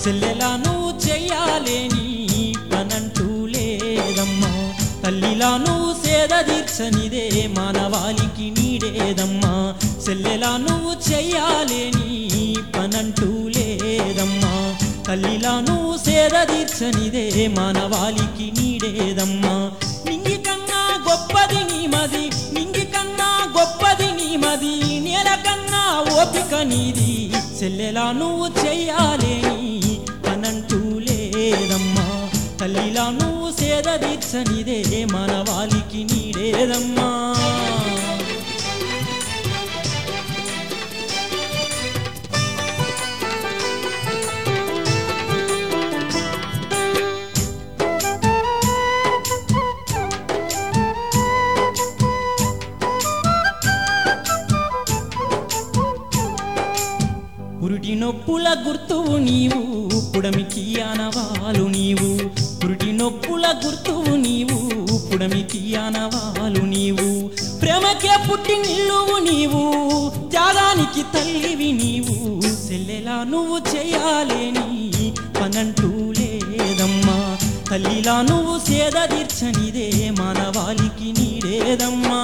చెల్లెలా నువ్వు చెయ్యాలేని పనంటూ లేదమ్మా తల్లిలా నువ్వు సేద తీర్చనిదే మానవాళికి నీడేదమ్మా చెల్లెలా నువ్వు చెయ్యాలేని పనంటూ లేదమ్మా తల్లిలా నువ్వు సేద తీర్చనిదే మానవాళికి నీడేదమ్మా నింగి కన్నా గొప్పది నీ మది నింగి కన్నా గొప్పది నీ మది నేల కన్నా ఓపిక నీది చెల్లెలా నువ్వు చెయ్యాలేని పనంటూ లేదమ్మా తల్లిలా నువ్వు సేద తీర్చనిదే మానవాళికి నీడేదమ్మా పురిటి నొప్పుల గుర్తువు నీవు పుడమికి ఆనవాలు నీవు పురిటి నొప్పుల గుర్తువు నీవు పుడమికి ఆనవాలు నీవు ప్రేమకే పుట్టి నిల్లువు నీవు త్యాగానికి తల్లివి నీవు చెల్లెలా నువ్వు చేయాలేని పనంటూ లేదమ్మా తల్లిలా నువ్వు సేద తీర్చనిదే మానవాళికి నీడేదమ్మా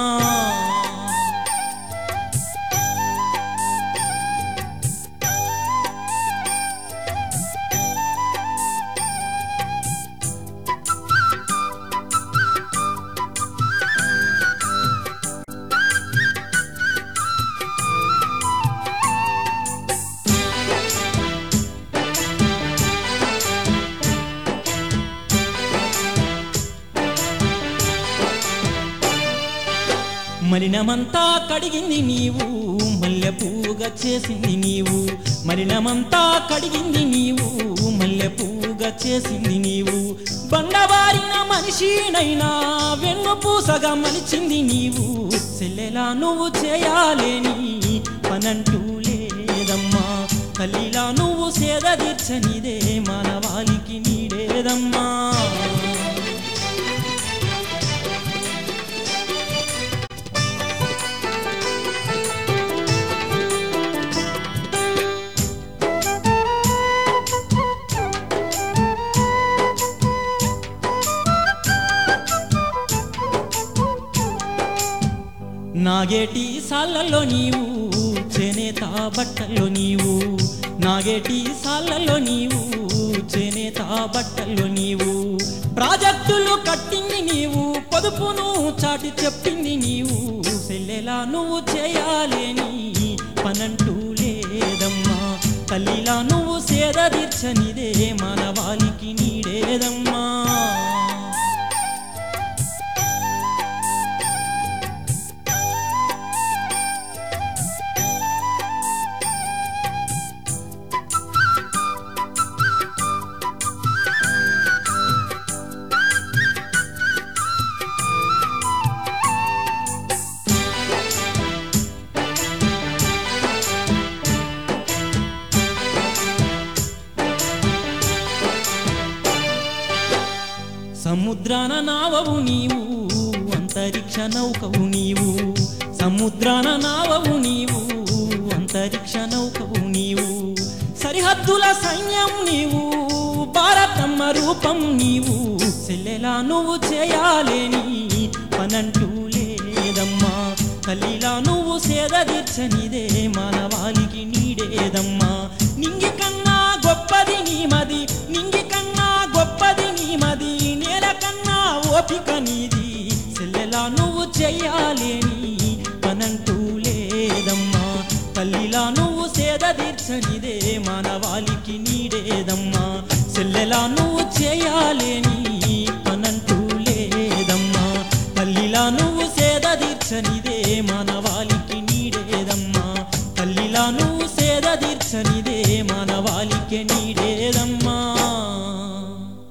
మలినమంతా కడిగింది నీవు మల్లెపూగా చేసింది నీవు మలినమంతా కడిగింది నీవు మల్లెపూగా చేసింది నీవు బండబారిన మనిషినైనా వెన్నుపూసగా మలిచింది నీవు చెల్లెలా నువ్వు చేయాలేని పనంటూ లేదమ్మా తల్లిలా నువ్వు సేద తీర్చనిదే మానవాళికి నీడేదమ్మా నాగేటి సాళ్ళల్లో నీవు చేనేత బట్టల్లో నీవు నాగేటి సాళ్ళల్లో నీవు చేనేత బట్టల్లో నీవు ప్రాజెక్టులు కట్టింది నీవు పొదుపును చాటి చెప్పింది నీవు చెల్లెలా నువ్వు చేయాలేని పనంటూ లేదమ్మా తల్లిలా నువ్వు సేద తీర్చనిదే మానవాళికి నీడేదమ్మా సముద్రాన నావవు నీవు అంతరిక్ష నౌకవు నీవు సముద్రాన నావవు నీవు అంతరిక్ష నౌకవు నీవు సరిహద్దుల సైన్యం నీవు భారతమ్మ రూపం నీవు చెల్లెలా నువ్వు చేయాలేని పనంటూ లేదమ్మా తల్లిలా నువ్వు సేద తీర్చనిదే మానవాళికి నీడేదమ్మా నింగి కన్నా గొప్పది నీ మది నింగి కన్నా గొప్పది నీ మది నేల కన్నా ఓపిక నీది చెల్లెలా నువ్వు చెయ్యాలేని పనంటూ లేదమ్మా తల్లిలా నువ్వు సేద తీర్చనిదే మానవాళికి నీడేదమ్మా చెల్లెలా నువ్వు చేయాలేని పనంటూ లేదమ్మా తల్లిలా నువ్వు సేద తీర్చనిదే మానవాళికి నీడేదమ్మా తల్లిలా నువ్వు సేద తీర్చనిదే మానవాళికి నీడేదమ్మా